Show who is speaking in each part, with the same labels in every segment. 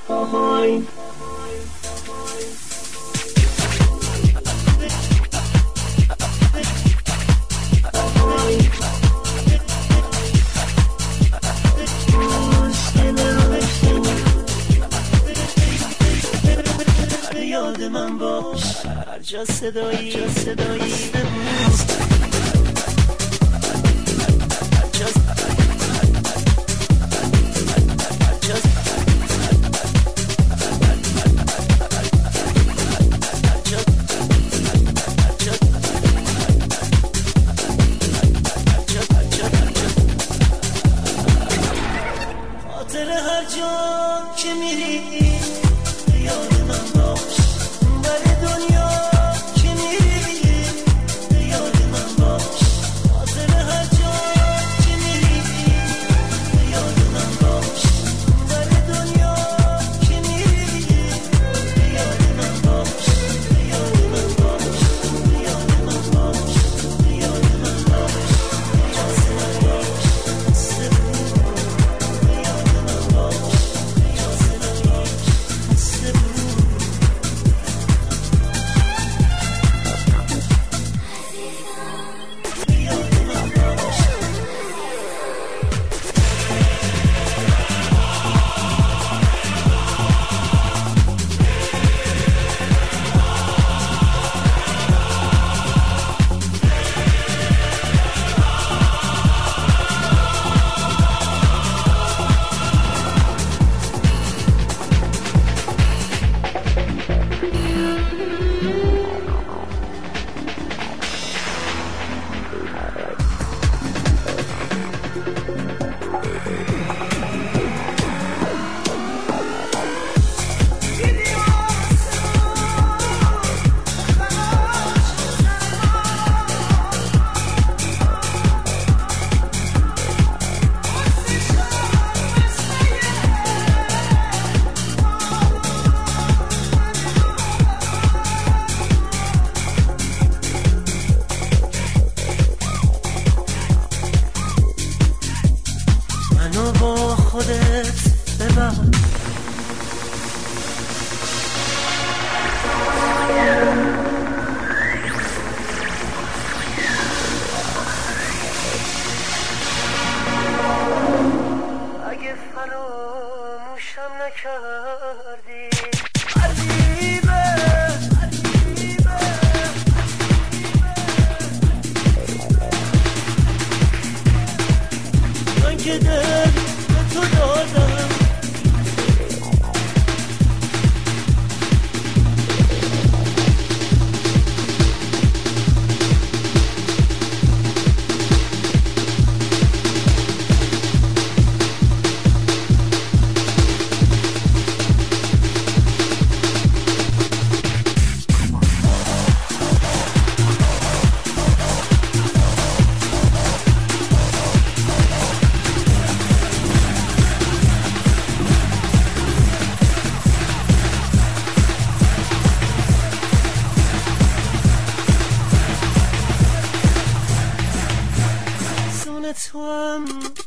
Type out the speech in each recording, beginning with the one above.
Speaker 1: آهای یاد من باش هر جا صدایی خاطر هر جا که میری یاد من باش برای دنیا که میری یاد من باش خاطر هر جا که میری یاد من باش برای دنیا که میری یاد من باش یاد من باش یاد من باش یاد من باش اجازه نباش یاد من باش اجازه نباش منو با خودت ببر اگه فراموشم نکردی غریبه من که دل به تو دادم سون تو هم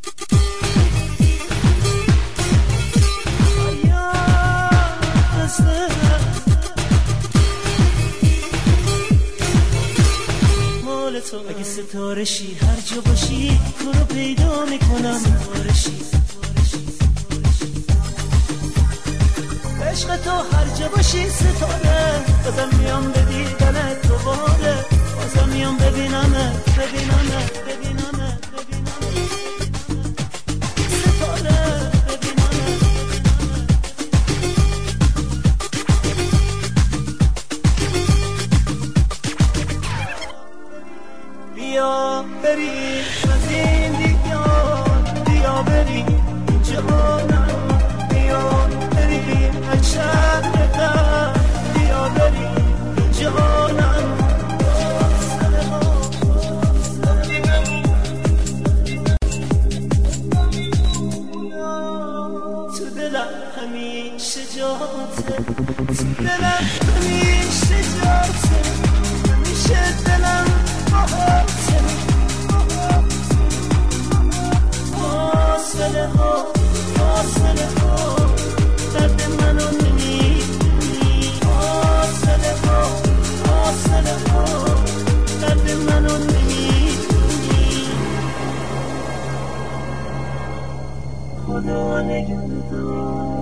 Speaker 1: مال تو اگه ستاره شی هر جا باشی تو رو پیدا میکنم ستاره شی عشق تو هر جا باشی ستاره بازم میام به دیدنت دوباره بازم میام ببینمت ستاره ببینمت بیا بریم از این دیگران بیا بریم جهانم بیا بریم از شهر قلب بیا بریم جهانم تو دلم همیشه جاته تو دلم همیشه جاته همیشه دلم باهاته فاصله ها درد من خدا نگهدار.